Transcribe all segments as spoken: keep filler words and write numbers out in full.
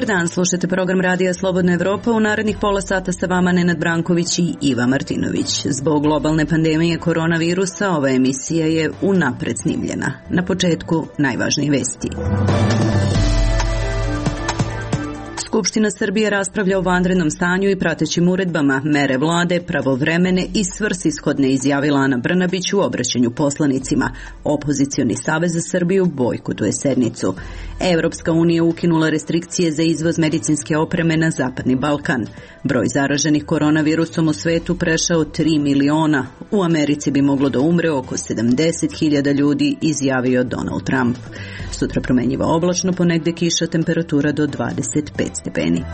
Dobar dan, slušate program Radija Slobodna Evropa. U narednih pola sata sa vama Nenad Branković i Iva Martinović. Zbog globalne pandemije koronavirusa ova emisija je unapred snimljena. Na početku najvažnijih vesti. Skupština Srbije raspravlja o vanrednom stanju i pratećim uredbama. Mere vlade, pravovremene i svrsishodne, izjavila Ana Brnabić u obraćanju poslanicima. Opozicioni savez za Srbiju bojkotuje sednicu. Evropska unija ukinula restrikcije za izvoz medicinske opreme na Zapadni Balkan. Broj zaraženih koronavirusom u svetu prešao tri miliona. U Americi bi moglo da umre oko sedamdeset hiljada ljudi, izjavio Donald Trump. Sutra promenjiva oblačno, ponegde kiša, temperatura do dvadeset pet stepeni.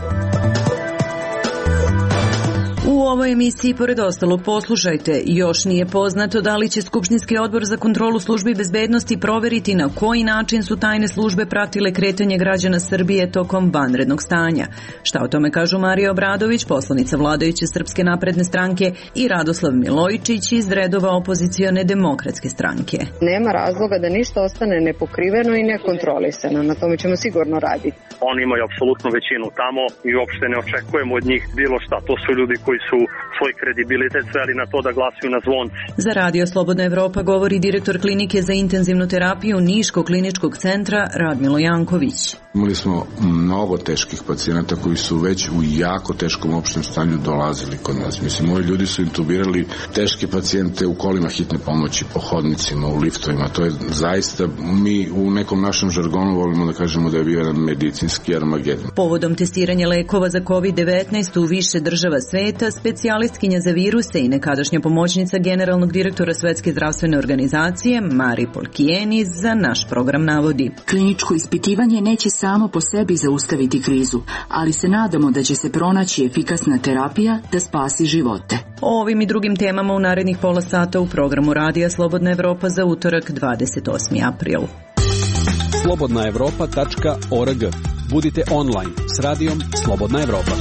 U ovoj emisiji, pored ostalog, poslušajte, još nije poznato da li će Skupštinski odbor za kontrolu službi bezbednosti proveriti na koji način su tajne službe pratile kretanje građana Srbije tokom vanrednog stanja. Šta o tome kažu Marija Obradović, poslanica vladajuće Srpske napredne stranke, i Radoslav Milojičić iz redova opozicione Demokratske stranke. Nema razloga da ništa ostane nepokriveno i nekontrolisano. Na tome ćemo sigurno raditi. Oni imaju apsolutnu većinu tamo i uopšte ne očekujemo od njih bilo šta. To su ljudi koji su svoj kredibilitet sveli na to da glasuju na zvonce. Za Radio Slobodna Evropa govori direktor klinike za intenzivnu terapiju Niškog kliničkog centra Radmilo Janković. Imali smo mnogo teških pacijenata koji su već u jako teškom opštem stanju dolazili kod nas. Mislim, ovi ljudi su intubirali teške pacijente u kolima hitne pomoći, po hodnicima, u liftovima. To je zaista, mi u nekom našem žargonu volimo da kažemo da je bio jedan medicinski armagedon. Povodom testiranja lekova za kovid devetnaest u više država sveta, specijalistkinja za viruse i nekadašnja pomoćnica generalnog direktora Svetske zdravstvene organizacije Mari Polkijenis za naš program navodi: kliničko ispitivanje neće samo po sebi zaustaviti krizu, ali se nadamo da će se pronaći efikasna terapija da spasi živote. O ovim i drugim temama u narednih pola sata u programu Radija Slobodna Evropa za utorak dvadeset osmi april. slobodna evropa tačka org. Budite online s Radijom Slobodna Evropa.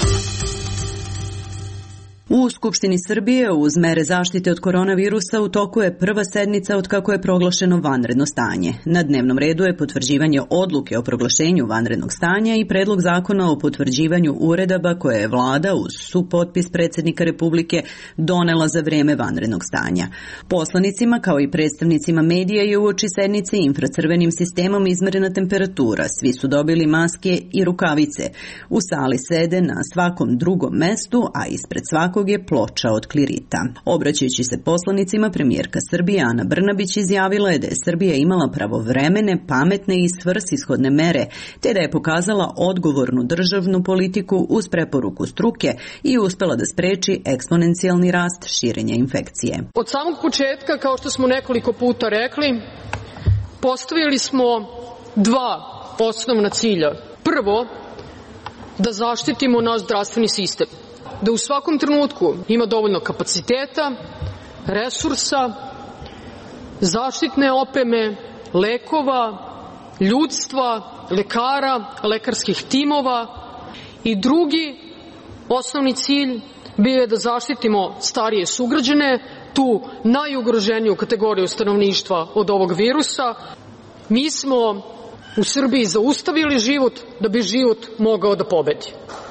U Skupštini Srbije uz mere zaštite od koronavirusa u toku je prva sednica od kako je proglašeno vanredno stanje. Na dnevnom redu je potvrđivanje odluke o proglašenju vanrednog stanja i predlog zakona o potvrđivanju uredaba koje je vlada uz supotpis predsjednika Republike donela za vreme vanrednog stanja. Poslanicima kao i predstavnicima medija je uoči sednice infracrvenim sistemom izmerena temperatura. Svi su dobili maske i rukavice. U sali sede na svakom drugom mestu, a ispred svakog je ploča od klirita. Obraćajući se poslanicima, premijerka Srbije Ana Brnabić izjavila je da je Srbija imala pravovremene, pametne i svrsishodne mere, te da je pokazala odgovornu državnu politiku uz preporuku struke i uspela da spreči eksponencijalni rast širenja infekcije. Od samog početka, kao što smo nekoliko puta rekli, postavili smo dva osnovna cilja. Prvo, da zaštitimo naš zdravstveni sistem, da u svakom trenutku ima dovoljno kapaciteta, resursa, zaštitne opreme, lekova, ljudstva, lekara, lekarskih timova. I drugi osnovni cilj bio je da zaštitimo starije sugrađane, tu najugroženiju kategoriju stanovništva od ovog virusa. Mi smo u Srbiji zaustavili život da bi život mogao da pobedi.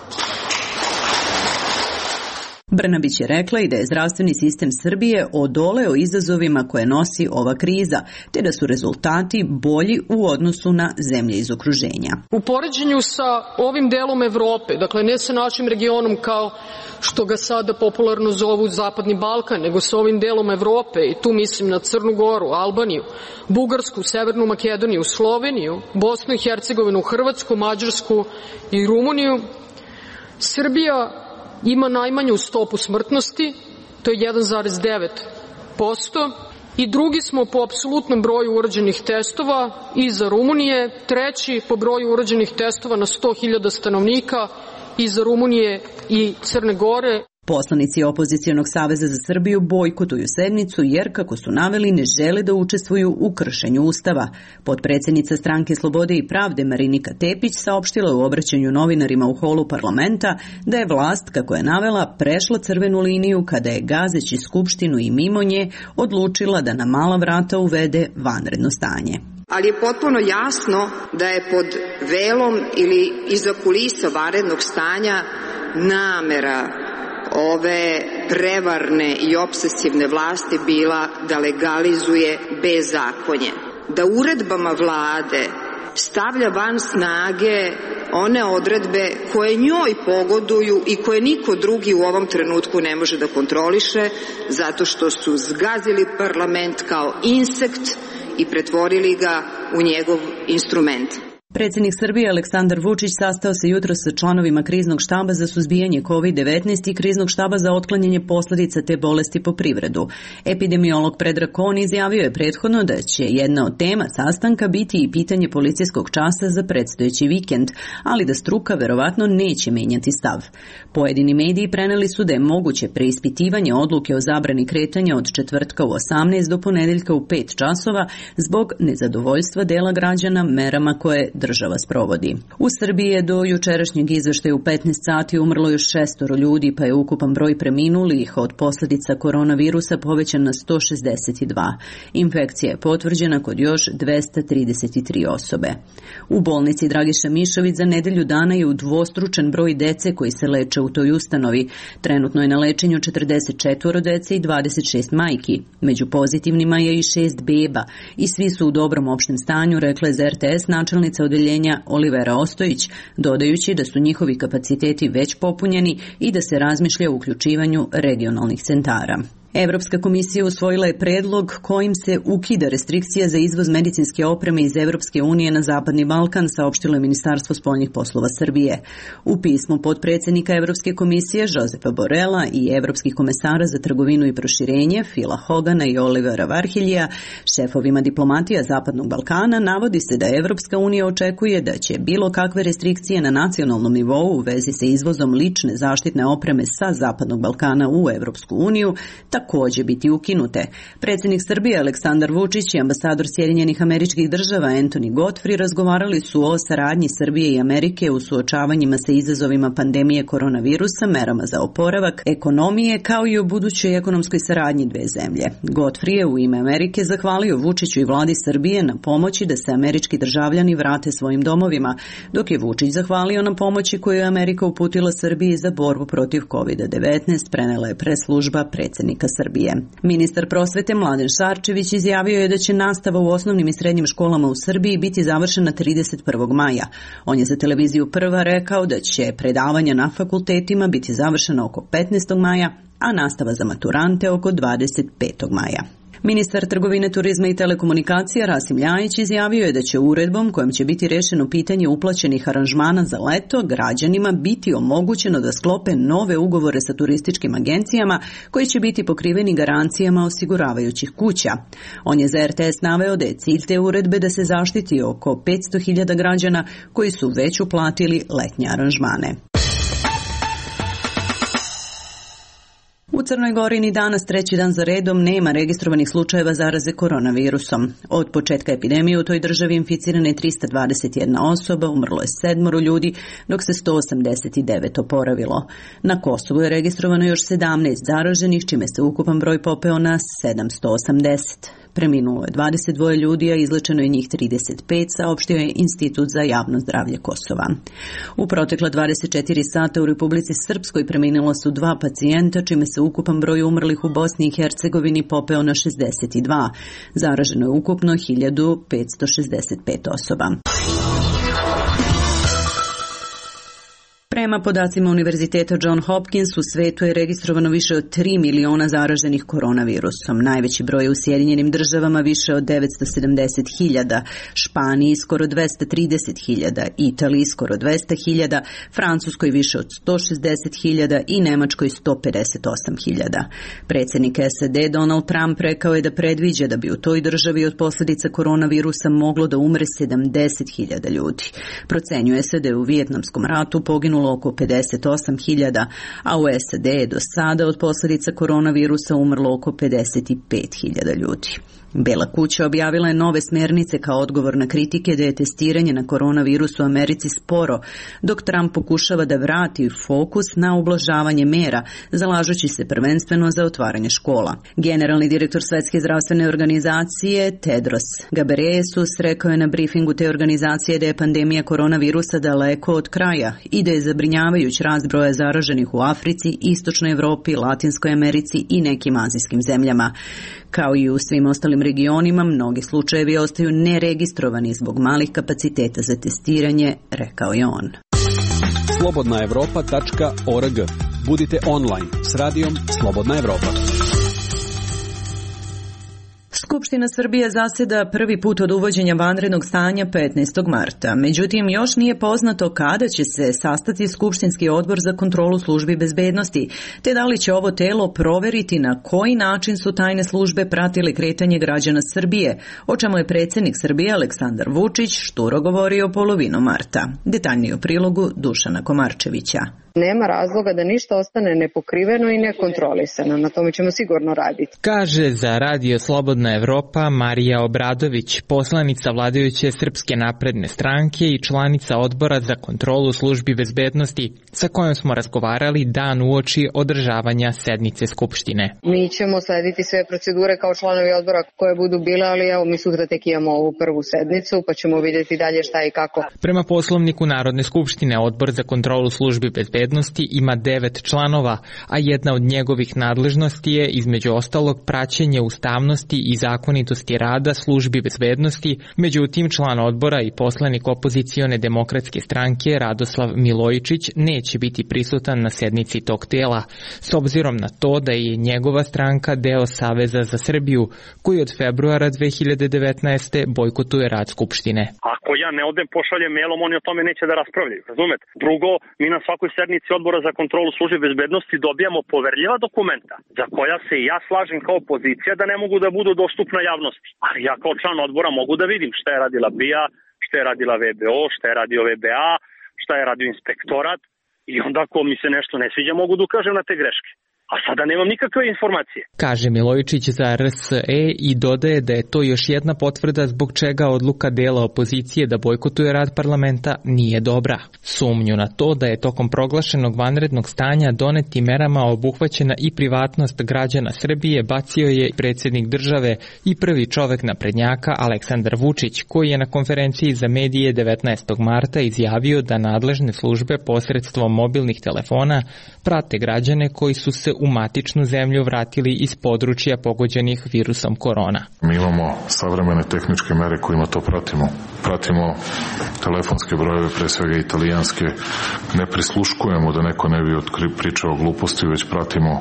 Brnabić je rekla i da je zdravstveni sistem Srbije odoleo izazovima koje nosi ova kriza, te da su rezultati bolji u odnosu na zemlje iz okruženja. U poređenju sa ovim delom Evrope, dakle ne sa našim regionom kao što ga sada popularno zovu Zapadni Balkan, nego sa ovim delom Evrope, i tu mislim na Crnu Goru, Albaniju, Bugarsku, Severnu Makedoniju, Sloveniju, Bosnu i Hercegovinu, Hrvatsku, Mađarsku i Rumuniju, Srbija ima najmanju stopu smrtnosti, to je jedan zarez devet posto, i drugi smo po apsolutnom broju urađenih testova iza Rumunije, treći po broju urađenih testova na sto hiljada stanovnika iza Rumunije i Crne Gore. Poslanici Opozicijonog saveza za Srbiju bojkotuju sednicu jer, kako su naveli, ne žele da učestvuju u kršenju Ustava. Potpredsjednica Stranke Slobode i pravde Marinika Tepić saopštila u obraćanju novinarima u holu parlamenta da je vlast, kako je navela, prešla crvenu liniju kada je, gazeći Skupštinu i mimo nje, odlučila da na mala vrata uvede vanredno stanje. ali je potpuno jasno da je pod velom ili iza kulisa vanrednog stanja namera ove prevarne i opsesivne vlasti bila da legalizuje bezakonje, da uredbama vlade stavlja van snage one odredbe koje njoj pogoduju i koje niko drugi u ovom trenutku ne može da kontroliše, zato što su zgazili parlament kao insekt i pretvorili ga u njegov instrument. Predsjednik Srbije Aleksandar Vučić sastao se jutros sa članovima kriznog štaba za suzbijanje kovid devetnaest i kriznog štaba za otklanjanje posljedica te bolesti po privredu. Epidemiolog Predrag Kon izjavio je prethodno da će jedna od tema sastanka biti i pitanje policijskog časa za predstojeći vikend, ali da struka verovatno neće menjati stav. Pojedini mediji preneli su da je moguće preispitivanje odluke o zabrani kretanja od četvrtka u osamnaest do ponedeljka u pet časova zbog nezadovoljstva dela građana merama koje država sprovodi. U Srbiji je do jučerašnjeg izveštaja u petnaest sati umrlo još šestoro ljudi, pa je ukupan broj preminulih od posljedica koronavirusa povećan na sto šezdeset dva. Infekcija je potvrđena kod još dvesta trideset tri osobe. U bolnici Dragiša Mišović za nedelju dana je udvostručen broj dece koji se leče u toj ustanovi. Trenutno je na lečenju četrdeset četvoro dece i dvadeset šest majki. Među pozitivnima je i šest beba i svi su u dobrom opštem stanju, rekla je za er te es načelnica odeljenja Olivera Ostojić, dodajući da su njihovi kapaciteti već popunjeni i da se razmišlja o uključivanju regionalnih centara. Evropska komisija usvojila je predlog kojim se ukida restrikcija za izvoz medicinske opreme iz Evropske unije na Zapadni Balkan, saopštilo je Ministarstvo spoljnih poslova Srbije. U pismu potpredsjednika Evropske komisije Josefa Borela i evropskih komesara za trgovinu i proširenje Phila Hogana i Olivera Varhiljija, šefovima diplomatija Zapadnog Balkana, navodi se da Evropska unija očekuje da će bilo kakve restrikcije na nacionalnom nivou u vezi sa izvozom lične zaštitne opreme sa Zapadnog Balkana u Evropsku uniju također biti ukinute. Predsjednik Srbije Aleksandar Vučić i ambasador Sjedinjenih Američkih Država Anthony Godfrey razgovarali su o saradnji Srbije i Amerike u suočavanjima sa izazovima pandemije koronavirusa, merama za oporavak ekonomije, kao i o budućoj ekonomskoj saradnji dve zemlje. Godfrey je u ime Amerike zahvalio Vučiću i vladi Srbije na pomoći da se američki državljani vrate svojim domovima, dok je Vučić zahvalio na pomoći koju je Amerika uputila Srbiji za borbu protiv kovid devetnaest, prenela je preslužba predsjednika Srbije. Ministar prosvete Mladen Šarčević izjavio je da će nastava u osnovnim i srednjim školama u Srbiji biti završena trideset prvog maja. On je za televiziju Prva rekao da će predavanja na fakultetima biti završena oko petnaestog maja, a nastava za maturante oko dvadeset petog maja. Ministar trgovine, turizma i telekomunikacija Rasim Ljajić izjavio je da će uredbom kojom će biti rešeno pitanje uplaćenih aranžmana za leto građanima biti omogućeno da sklope nove ugovore sa turističkim agencijama koji će biti pokriveni garancijama osiguravajućih kuća. On je za er te es naveo da je cilj te uredbe da se zaštiti oko petsto hiljada građana koji su već uplatili letnje aranžmane. U Crnoj Gori ni danas treći dan za redom nema registrovanih slučajeva zaraze koronavirusom. Od početka epidemije u toj državi inficirana je trista dvadeset jedna osoba, umrlo je sedmoro ljudi, dok se sto osamdeset devet oporavilo. Na Kosovu je registrovano još sedamnaest zaraženih, čime se ukupan broj popeo na sedamsto osamdeset. Preminulo je dvadeset dva ljudi, a izlečeno je njih trideset pet, saopštio je Institut za javno zdravlje Kosova. U protekla dvadeset četiri sata u Republici Srpskoj preminula su dva pacijenta, čime se ukupan broj umrlih u Bosni i Hercegovini popeo na šezdeset dva. Zaraženo je ukupno hiljadu petsto šezdeset pet osoba. Prema podacima Univerziteta John Hopkins, u svetu je registrovano više od tri miliona zaraženih koronavirusom. Najveći broj je u Sjedinjenim Državama, više od devetsto sedamdeset hiljada, Španiji skoro dvesta trideset hiljada, Italiji skoro dvesta hiljada, Francuskoj više od sto šezdeset hiljada i Nemačkoj sto pedeset osam hiljada. Predsjednik es a de Donald Trump rekao je da predviđa da bi u toj državi od posljedica koronavirusa moglo da umre sedamdeset hiljada ljudi. Procenjuje se da je u Vijetnamskom ratu poginulo oko pedeset osam hiljada, a u es a de je do sada od posljedica koronavirusa umrlo oko pedeset pet hiljada ljudi. Bela kuća objavila je nove smernice kao odgovor na kritike da je testiranje na koronavirus u Americi sporo, dok Trump pokušava da vrati fokus na ublažavanje mera, zalažući se prvenstveno za otvaranje škola. Generalni direktor Svetske zdravstvene organizacije Tedros Ghebreyesus rekao je na brifingu te organizacije da je pandemija koronavirusa daleko od kraja i da je zabrinjavajuć rast broja zaraženih u Africi, Istočnoj Evropi, Latinskoj Americi i nekim azijskim zemljama. Kao i u svim ostalim regionima, mnogi slučajevi ostaju neregistrovani zbog malih kapaciteta za testiranje, rekao je on. slobodna evropa tačka org. Budite online s radijom Slobodna Evropa. Skupština Srbije zaseda prvi put od uvođenja vanrednog stanja petnaestog marta. Međutim, još nije poznato kada će se sastati Skupštinski odbor za kontrolu službi bezbednosti, te da li će ovo telo proveriti na koji način su tajne službe pratile kretanje građana Srbije, o čemu je predsjednik Srbije Aleksandar Vučić šturo govorio polovinom marta. Detaljnije u prilogu Dušana Komarčevića. Nema razloga da ništa ostane nepokriveno i nekontrolisano. Na tome ćemo sigurno raditi. Kaže za Radio Slobodna Evropa Marija Obradović, poslanica vladajuće Srpske napredne stranke i članica odbora za kontrolu službi bezbednosti, sa kojom smo razgovarali dan uoči održavanja sednice Skupštine. Mi ćemo slediti sve procedure kao članovi odbora koje budu bile, ali evo mi sutra tek imamo ovu prvu sednicu, pa ćemo vidjeti dalje šta i kako. Prema poslovniku Narodne skupštine, odbor za kontrolu službi bezbednosti ima devet članova, a jedna od njegovih nadležnosti je, između ostalog, praćenje ustavnosti i zakonitosti rada službi bezbednosti. Međutim, član odbora i poslanik opozicione demokratske stranke Radoslav Milojičić neće biti prisutan na sednici tog tela, s obzirom na to da je njegova stranka deo Saveza za Srbiju, koji od februara dve hiljade devetnaeste. bojkotuje rad Skupštine. Ako ja ne odem pošaljem mailom, oni o tome neće da raspravljaju, razumete? Drugo, mi na svakoj sednici odbora za kontrolu službe bezbednosti dobijamo poverljiva dokumenta za koja se i ja slažem kao opozicija da ne mogu da budu dostupna javnosti. Ali ja kao član odbora mogu da vidim šta je radila B I A, šta je radila V B O, šta je radio V B A, šta je radio inspektorat i onda ako mi se nešto ne sviđa mogu da ukažem na te greške. A sada nemam nikakve informacije. Kaže Milojičić za R S E i dodaje da je to još jedna potvrda zbog čega odluka dela opozicije da bojkotuje rad parlamenta nije dobra. Sumnju na to da je tokom proglašenog vanrednog stanja donetim merama obuhvaćena i privatnost građana Srbije bacio je predsjednik države i prvi čovek naprednjaka Aleksandar Vučić, koji je na konferenciji za medije devetnaestog marta izjavio da nadležne službe posredstvom mobilnih telefona prate građane koji su se u matičnu zemlju vratili iz područja pogođenih virusom korona. Mi imamo savremene tehničke mere kojima to pratimo. Pratimo telefonske brojeve, pre svega italijanske. Ne prisluškujemo da neko ne bi pričao gluposti, već pratimo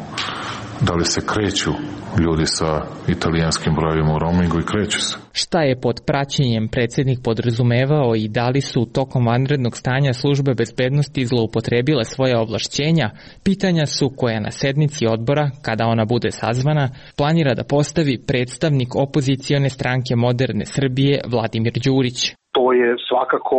da li se kreću ljudi sa italijanskim brojevima u roamingu i kreću se. Šta je pod praćenjem predsjednik podrazumevao i da li su tokom vanrednog stanja službe bezbednosti zloupotrebile svoje ovlašćenja, pitanja su koja na sednici odbora, kada ona bude sazvana, planira da postavi predstavnik opozicione stranke Moderne Srbije Vladimir Đurić. To je svakako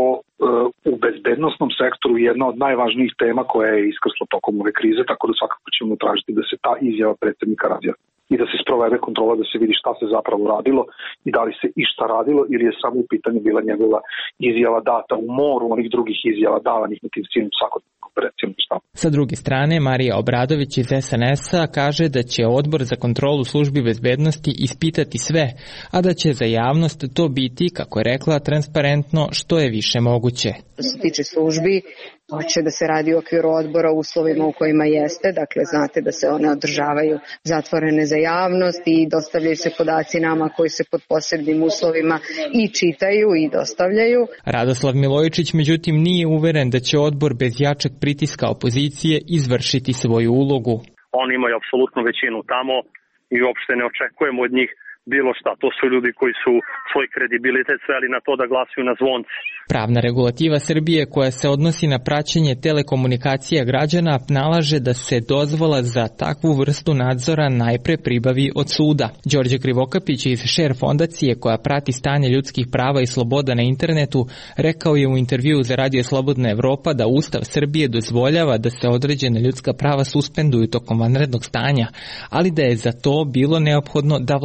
u bezbednosnom sektoru jedna od najvažnijih tema koja je iskrsla tokom ove krize, tako da svakako ćemo tražiti da se ta izjava predsjednika razjasni i da se sprovede kontrola, da se vidi šta se zapravo radilo i da li se išta radilo ili je samo u pitanju bila njegova izjava data u moru onih drugih izjava davanih na tim silnim svakodnevnim konferencijama. Sa druge strane, Marija Obradović iz S N S-a kaže da će odbor za kontrolu službi bezbednosti ispitati sve, a da će za javnost to biti, kako je rekla, transparentno što je više moguće. Što se tiče službi, to će da se radi u okviru odbora u uslovima u kojima jeste, dakle znate da se one održavaju zatvorene za javnost i dostavljaju se podaci nama koji se pod posebnim uslovima i čitaju i dostavljaju. Radoslav Milojičić međutim nije uveren da će odbor bez jačeg pritiska opozicije izvršiti svoju ulogu. Oni imaju apsolutnu većinu tamo i uopšte ne očekujemo od njih bilo šta. To su ljudi koji su svoj kredibilitet sveli na to da glasuju na zvonce. Pravna regulativa Srbije koja se odnosi na praćenje telekomunikacija građana nalaže da se dozvola za takvu vrstu nadzora najpre pribavi od suda. Đorđe Krivokapić iz Share fondacije koja prati stanje ljudskih prava i sloboda na internetu rekao je u intervjuu za Radio Slobodna Evropa da Ustav Srbije dozvoljava da se određene ljudska prava suspenduju tokom vanrednog stanja, ali da je za to bilo neophodno da vlada Srbije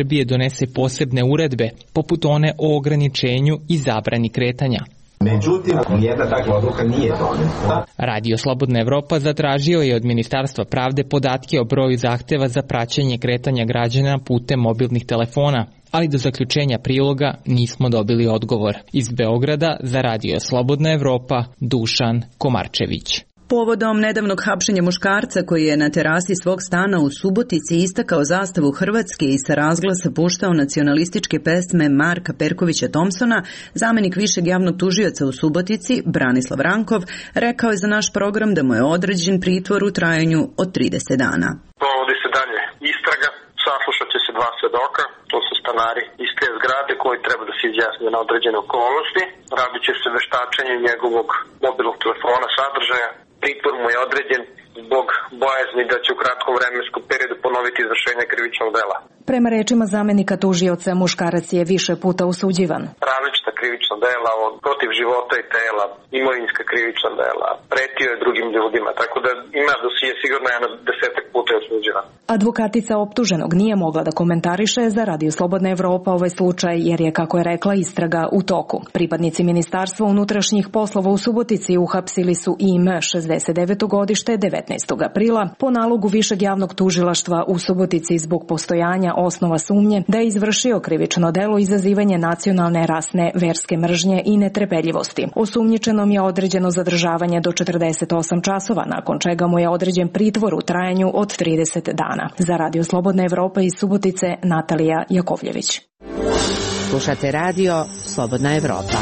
Srbije donese posebne uredbe, poput one o ograničenju i zabrani kretanja. Međutim, nijedna takva odluka nije doneta. Radio Slobodna Evropa zatražio je od Ministarstva pravde podatke o broju zahteva za praćenje kretanja građana putem mobilnih telefona, ali do zaključenja priloga nismo dobili odgovor. Iz Beograda za Radio Slobodna Evropa, Dušan Komarčević. Povodom nedavnog hapšenja muškarca koji je na terasi svog stana u Subotici istakao zastavu Hrvatske i sa razglasa puštao nacionalističke pesme Marka Perkovića Thompsona, zamenik višeg javnog tužioca u Subotici, Branislav Rankov, rekao je za naš program da mu je određen pritvor u trajanju od trideset dana. Povodi se dalje istraga, saslušat će se dva svedoka, to su stanari iz te zgrade koji treba da se izjasne na određene okolnosti. Radit će se veštačenje njegovog mobilnog telefona, sadržaja. Pritvor mu je određen zbog bojazni da će u kratkom vremenskom periodu ponoviti izvršenje krivičnog dela. Prema rečima zamenika tužioca, muškarac je više puta osuđivan. Različita krivična dela od protiv života i tela, imovinska krivična dela, pretio je drugim ljudima, tako da ima dosije sigurno jedno desetak puta je osuđivan. Advokatica optuženog nije mogla da komentariše za Radio Slobodna Evropa ovaj slučaj jer je, kako je rekla, istraga u toku. Pripadnici Ministarstva unutrašnjih poslova u Subotici uhapsili su I M šezdeset deveto godište devetnaestog aprila po nalogu Višeg javnog tužilaštva u Subotici zbog postojanja osnova sumnje da je izvršio krivično delo izazivanje nacionalne, rasne, verske mržnje i netrpeljivosti. Osumnjičenom je određeno zadržavanje do četrdeset osam časova, nakon čega mu je određen pritvor u trajanju od trideset dana. Za Radio Slobodna Evropa iz Subotice, Natalija Jakovljević. Slušate Radio Slobodna Evropa.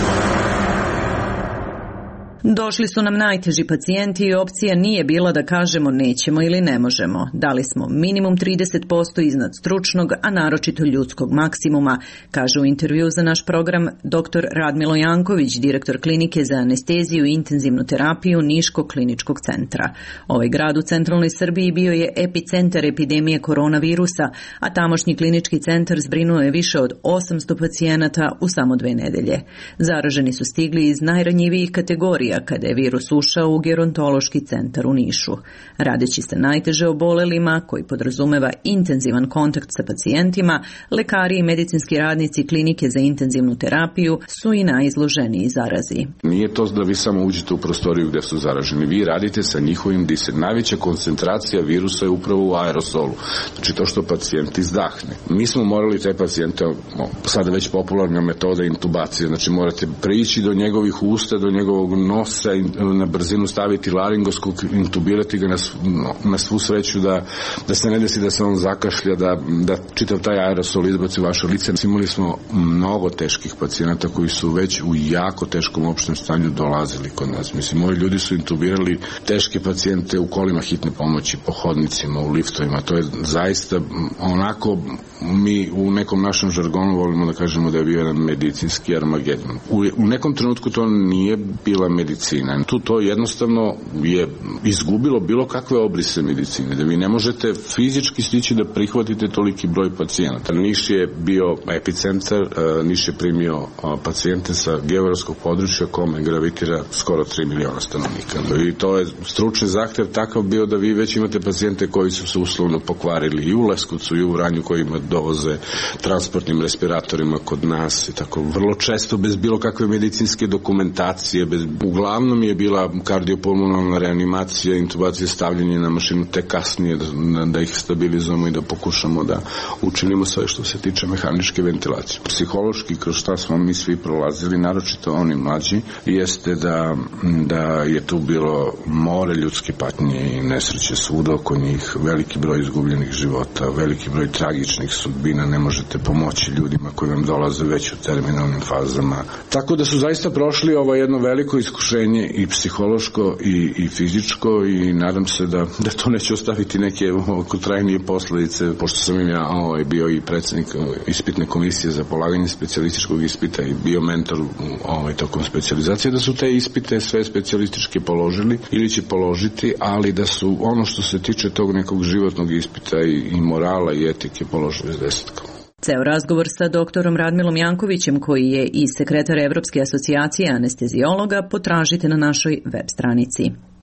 Došli su nam najteži pacijenti i opcija nije bila da kažemo nećemo ili ne možemo. Dali smo minimum trideset posto iznad stručnog, a naročito ljudskog maksimuma, kaže u intervju za naš program doktor Radmilo Janković, direktor klinike za anesteziju i intenzivnu terapiju Niškog kliničkog centra. Ovaj grad u centralnoj Srbiji bio je epicentar epidemije koronavirusa, a tamošnji klinički centar zbrinuo je više od osamsto pacijenata u samo dve nedelje. Zaraženi su stigli iz najranjivijih kategorija kada je virus ušao u gerontološki centar u Nišu. Radeći se najteže obolelima, koji podrazumeva intenzivan kontakt sa pacijentima, lekari i medicinski radnici klinike za intenzivnu terapiju su i najizloženiji zarazi. Nije to da vi samo uđete u prostoriju gde su zaraženi. Vi radite sa njihovim disanjem. Najveća koncentracija virusa je upravo u aerosolu. Znači to što pacijent izdahne. Mi smo morali te pacijente, sada već popularna metoda intubacije, znači morate prići do njegovih usta, do njegovog nosa, na brzinu staviti laringoskop, intubirati ga na, na svu sreću da, da se ne desi da se on zakašlja, da, da čitav taj aerosol izbaci u vaše lice. Imali smo mnogo teških pacijenata koji su već u jako teškom opštem stanju dolazili kod nas. Mislim, moji ljudi su intubirali teške pacijente u kolima hitne pomoći, po hodnicima, u liftovima. To je zaista onako, mi u nekom našem žargonu volimo da kažemo da je bio jedan medicinski armagedon. U, u nekom trenutku to nije bila medicina. Tu to jednostavno je izgubilo bilo kakve obrise medicine, da vi ne možete fizički stići da prihvatite toliki broj pacijenata. Niš je bio epicentar, Niš je primio pacijente sa geografskog područja kome gravitira skoro tri miliona stanovnika. I to je stručni zahtev takav bio da vi već imate pacijente koji su se uslovno pokvarili i u Leskovcu i u Vranju, kojima dovoze transportnim respiratorima kod nas i tako vrlo često bez bilo kakve medicinske dokumentacije, bez uglavnom je bila kardiopulmonalna reanimacija, intubacija, stavljanje na mašinu, te kasnije da, da ih stabilizujemo i da pokušamo da učinimo sve što se tiče mehaničke ventilacije. Psihološki, kroz šta smo mi svi prolazili, naročito oni mlađi, jeste da, da je tu bilo more ljudske patnje i nesreće svuda oko njih, veliki broj izgubljenih života, veliki broj tragičnih sudbina, ne možete pomoći ljudima koji vam dolaze već u terminalnim fazama. Tako da su zaista prošli ovo jedno veliko iskušenje i psihološko i, i fizičko i nadam se da, da to neće ostaviti neke trajnije posledice, pošto sam im ja ovaj, bio i predsjednik ispitne komisije za polaganje specijalističkog ispita i bio mentor ovaj, tokom specijalizacije, da su te ispite sve specijalističke položili ili će položiti, ali da su ono što se tiče tog nekog životnog ispita i, i morala i etike položili s desetkom. Ceo razgovor sa doktorom Radmilom Jankovićem, koji je i sekretar Evropske asocijacije anesteziologa, potražite na našoj web stranici.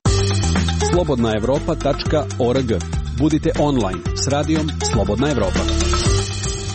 slobodna evropa tačka org. Budite online s radijom Slobodna Evropa.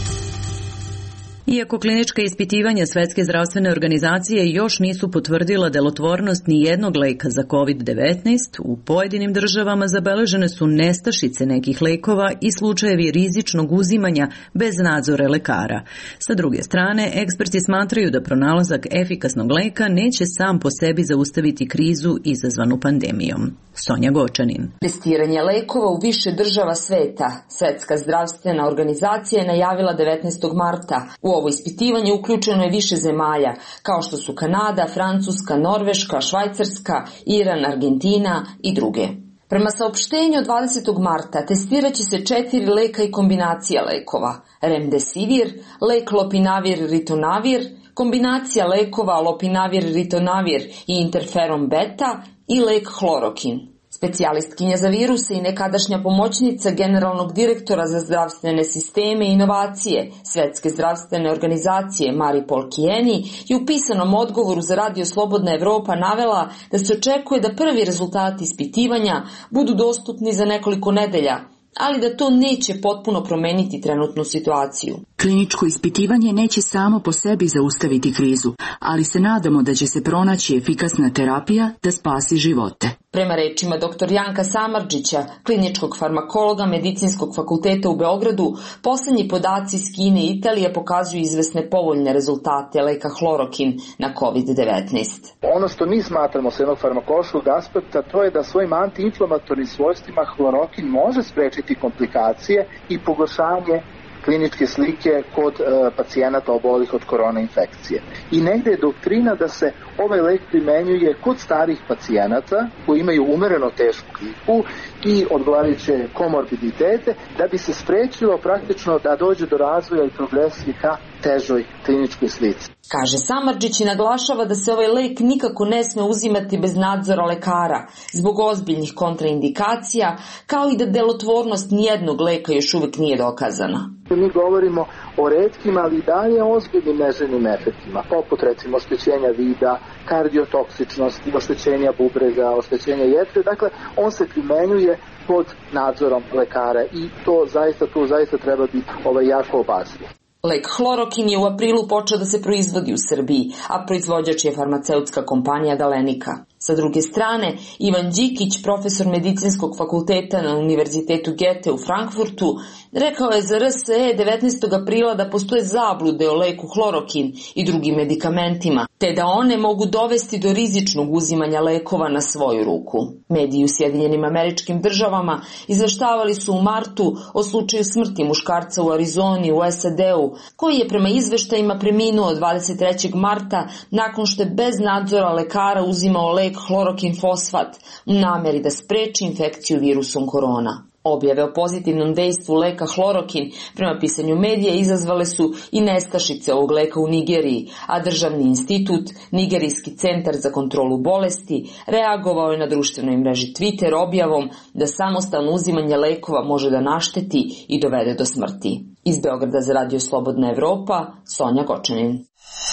Iako klinička ispitivanja Svetske zdravstvene organizacije još nisu potvrdila delotvornost ni jednog leka za kovid devetnaest, u pojedinim državama zabeležene su nestašice nekih lekova i slučajevi rizičnog uzimanja bez nadzora lekara. Sa druge strane, eksperti smatraju da pronalazak efikasnog leka neće sam po sebi zaustaviti krizu izazvanu pandemijom. Sonja Gočanin. Testiranje lekova u više država sveta. Svetska zdravstvena organizacija je najavila devetnaestog marta. U ovo ispitivanje uključeno je više zemalja, kao što su Kanada, Francuska, Norveška, Švajcarska, Iran, Argentina i druge. Prema saopštenju od dvadesetog marta testiraće se četiri leka i kombinacija lekova. Remdesivir, lek lopinavir-ritonavir, kombinacija lekova lopinavir-ritonavir i interferon beta i lek hlorokin. Specijalistkinja za viruse i nekadašnja pomoćnica generalnog direktora za zdravstvene sisteme i inovacije Svetske zdravstvene organizacije Marie-Paule Kieni je u pisanom odgovoru za Radio Slobodna Evropa navela da se očekuje da prvi rezultati ispitivanja budu dostupni za nekoliko nedelja, ali da to neće potpuno promeniti trenutnu situaciju. Kliničko ispitivanje neće samo po sebi zaustaviti krizu, ali se nadamo da će se pronaći efikasna terapija da spasi živote. Prema rečima doktor Janka Samardžića, kliničkog farmakologa Medicinskog fakulteta u Beogradu, poslednji podaci iz Kine i Italije pokazuju izvesne povoljne rezultate leka hlorokin na kovid devetnaest. Ono što mi smatramo sa jednog farmakološkog aspekta, to je da svojim antiinflamatornim svojstvima hlorokin može sprečiti komplikacije i pogoršanje kliničke slike kod e, pacijenata obolelih od korona infekcije. I negde je doktrina da se ovaj lek primenjuje kod starih pacijenata koji imaju umereno tešku gripu i odgovarajuće komorbiditete, da bi se sprečilo praktično da dođe do razvoja i progresije ka težoj kliničkoj slici. Kaže Samardžić i naglašava da se ovaj lek nikako ne sme uzimati bez nadzora lekara zbog ozbiljnih kontraindikacija, kao i da delotvornost nijednog leka još uvek nije dokazana. Mi govorimo o retkim, ali i dalje ozbiljnim neželjenim efektima, poput recimo oštećenja vida, kardiotoksičnosti, oštećenja bubrega, oštećenja jetre. Dakle, on se primenjuje pod nadzorom lekara i to zaista, tu zaista treba biti ovaj jako obazriv. Lek hlorokin je u aprilu počeo da se proizvodi u Srbiji, a proizvođač je farmaceutska kompanija Galenika. Sa druge strane, Ivan Đikić, profesor Medicinskog fakulteta na Univerzitetu Goethe u Frankfurtu, rekao je za R S E devetnaestog aprila da postoje zablude o leku hlorokin i drugim medikamentima, te da one mogu dovesti do rizičnog uzimanja lekova na svoju ruku. Mediji u Sjedinjenim Američkim Državama izveštavali su u martu o slučaju smrti muškarca u Arizoni u S A D-u, koji je prema izveštajima preminuo dvadeset trećeg marta nakon što je bez nadzora lekara uzimao lek hlorokin fosfat u nameri da spreči infekciju virusom korona. Objave o pozitivnom dejstvu leka hlorokin prema pisanju medija izazvale su i nestašice ovog leka u Nigeriji, a Državni institut, Nigerijski centar za kontrolu bolesti, reagovao je na društvenoj mreži Twitter objavom da samostalno uzimanje lekova može da našteti i dovede do smrti. Iz Beograda za Radio Slobodna Evropa, Sonja Gočanin.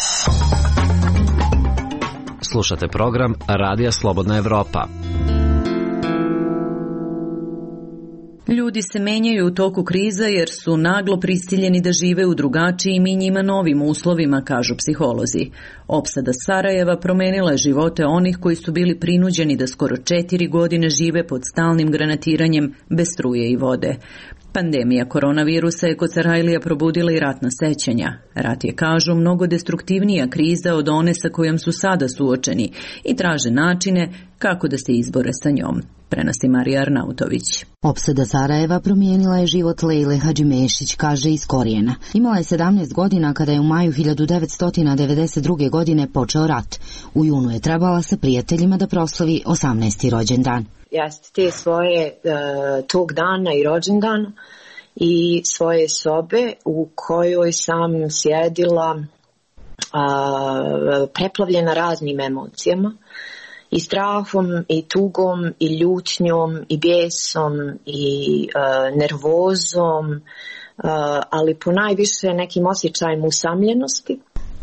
Slušate program Radija Slobodna Evropa. Ljudi se menjaju u toku kriza jer su naglo prisiljeni da žive u drugačijim i njima novim uslovima, kažu psiholozi. Opsada Sarajeva promenila je živote onih koji su bili prinuđeni da skoro četiri godine žive pod stalnim granatiranjem bez struje i vode. Pandemija koronavirusa je kod Sarajlija probudila i ratna sećanja. Rat je, kažu, mnogo destruktivnija kriza od one sa kojom su sada suočeni i traže načine kako da se izbore sa njom. Prenosi Marija Arnautović. Opsada Sarajeva promijenila je život Lejle Hadžimešić, kaže iz korijena. Imala je sedamnaest godina kada je u maju hiljadu devetsto devedeset druge. godine počeo rat. U junu je trebala sa prijateljima da proslavi osamnaesti rođendan. Jeste te svoje uh, tog dana i rođendana i svoje sobe u kojoj sam sjedila uh, preplavljena raznim emocijama i strahom i tugom i ljutnjom i bijesom i uh, nervozom, uh, ali po najviše nekim osjećajem usamljenosti.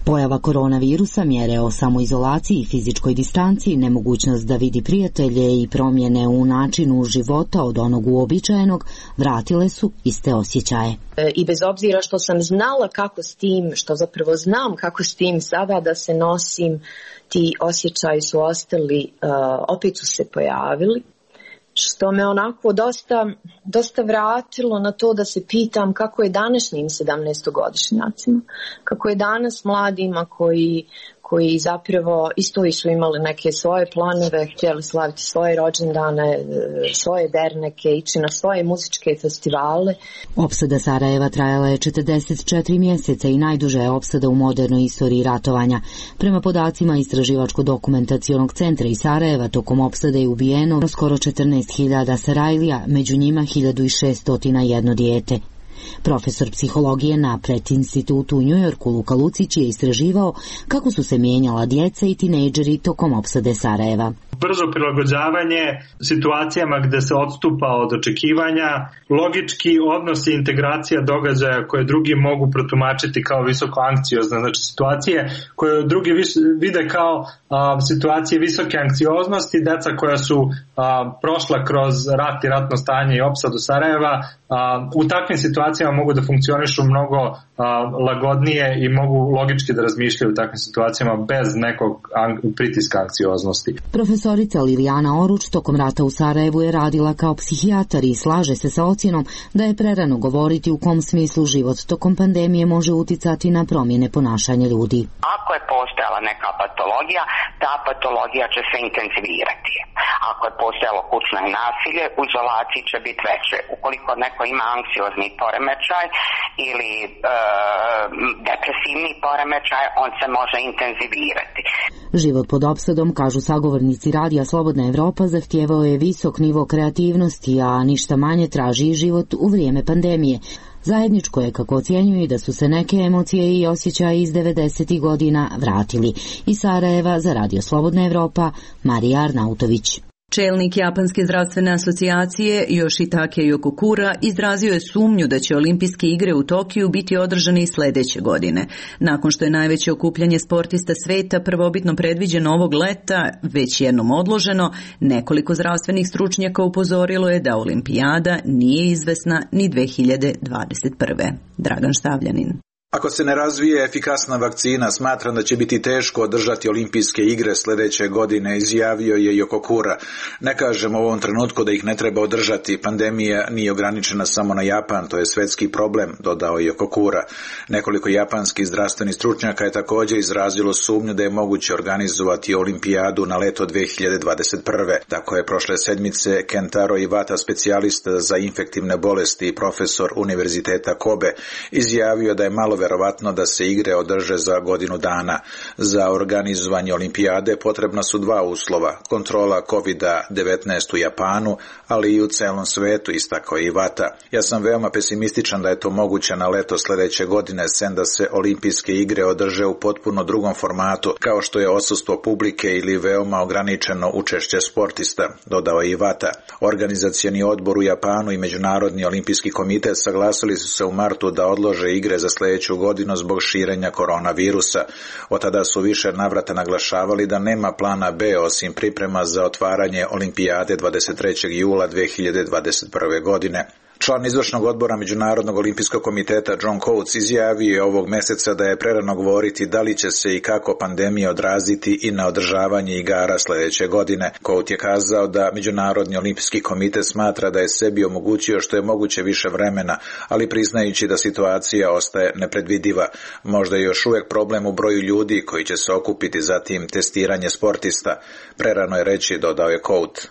Pojava koronavirusa, mjere o samoizolaciji i fizičkoj distanciji, nemogućnost da vidi prijatelje i promjene u načinu života od onog uobičajenog vratile su iste osjećaje. I bez obzira što sam znala kako s tim, što zapravo znam kako s tim sada da se nosim, ti osjećaji su ostali, uh, opet su se pojavili, što me onako dosta, dosta vratilo na to da se pitam kako je današnjim sedamnaestogodišnjacima, kako je danas mladima koji, koji zapravo isto i su imali neke svoje planove, htjeli slaviti svoje rođendane, svoje derneke, ići na svoje muzičke festivale. Opsada Sarajeva trajala je četrdeset četiri mjeseca i najduža je opsada u modernoj istoriji ratovanja. Prema podacima Istraživačko-dokumentacionog centra iz Sarajeva, tokom opsade je ubijeno skoro četrnaest hiljada Sarajlija, među njima hiljadu šesto jedno dijete. Profesor psihologije na Pret-institutu u Njujorku Luka Lucić je istraživao kako su se mijenjala djeca i tinejdžeri tokom opsade Sarajeva. Brzo prilagođavanje situacijama gde se odstupa od očekivanja, logički odnos i integracija događaja koje drugi mogu protumačiti kao visoko anksiozne, znači situacije koje drugi vide kao a, situacije visoke anksioznosti, deca koja su a, prošla kroz rat i ratno stanje i opsadu Sarajeva, a, u takvim situacijama mogu da funkcionišu mnogo a, lagodnije i mogu logički da razmišljaju u takvim situacijama bez nekog an, pritiska anksioznosti. Profesorica Lilijana Oruč tokom rata u Sarajevu je radila kao psihijatar i slaže se sa ocjenom da je prerano govoriti u kom smislu život tokom pandemije može uticati na promjene ponašanja ljudi. Ako je postojala neka patologija, ta patologija će se intenzivirati. Ako je postojalo kućno nasilje, u izolaciji će biti veće. Ukoliko neko ima anksiozni poremećaj ili e, depresivni poremećaj, on se može intenzivirati. Život pod opsadom, kažu sagovornici Radija Slobodna Evropa, zahtijevao je visok nivo kreativnosti, a ništa manje traži i život u vrijeme pandemije. Zajedničko je, kako ocjenjuju, da su se neke emocije i osjećaje iz devedesetih godina vratili. Iz Sarajeva za Radio Slobodna Evropa, Marija Arnautović. Čelnik Japanske zdravstvene asocijacije Yoshitake Yokokura izrazio je sumnju da će olimpijske igre u Tokiju biti održane i sljedeće godine. Nakon što je najveće okupljanje sportista sveta prvobitno predviđeno ovog leta, već jednom odloženo, nekoliko zdravstvenih stručnjaka upozorilo je da olimpijada nije izvesna ni dve hiljade dvadeset prve. Dragan Štavljanin. Ako se ne razvije efikasna vakcina, smatram da će biti teško održati olimpijske igre sljedeće godine, izjavio je Yokokura. Ne kažem u ovom trenutku da ih ne treba održati, pandemija nije ograničena samo na Japan, to je svjetski problem, dodao je Yokokura. Nekoliko japanskih zdravstvenih stručnjaka je također izrazilo sumnju da je moguće organizovati olimpijadu na leto dve hiljade dvadeset prve. Tako je prošle sedmice Kentaro Iwata, specijalista za infektivne bolesti i profesor Univerziteta Kobe, izjavio da je malo verovatno da se igre održe za godinu dana. Za organizovanje olimpijade potrebna su dva uslova: kontrola kovid devetnaest u Japanu, ali i u celom svetu, istakao je Iwata. Ja sam veoma pesimističan da je to moguće na leto sljedeće godine, sem da se olimpijske igre održe u potpuno drugom formatu, kao što je odsustvo publike ili veoma ograničeno učešće sportista, dodao je Iwata. Organizacioni odbor u Japanu i Međunarodni olimpijski komitet saglasili su se u martu da odlože igre za sljedeću godinu zbog širenja koronavirusa. Od tada su više navrata naglašavali da nema plana B osim priprema za otvaranje olimpijade dvadeset trećeg jula dve hiljade dvadeset prve. godine. Član izvršnog odbora Međunarodnog olimpijskog komiteta John Coates izjavio je ovog mjeseca da je prerano govoriti da li će se i kako pandemija odraziti i na održavanje igara sljedeće godine. Coates je kazao da Međunarodni olimpijski komitet smatra da je sebi omogućio što je moguće više vremena, ali priznajući da situacija ostaje nepredvidiva. Možda je još uvijek problem u broju ljudi koji će se okupiti, zatim testiranje sportista. Prerano je reći, dodao je Coates.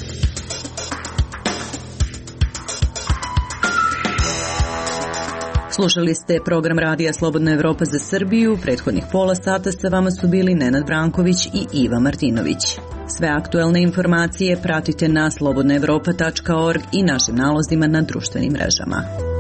Slušali ste program Radija Slobodna Evropa za Srbiju. Prethodnih pola sata sa vama su bili Nenad Branković i Iva Martinović. Sve aktuelne informacije pratite na slobodna evropa tačka org i našim nalozima na društvenim mrežama.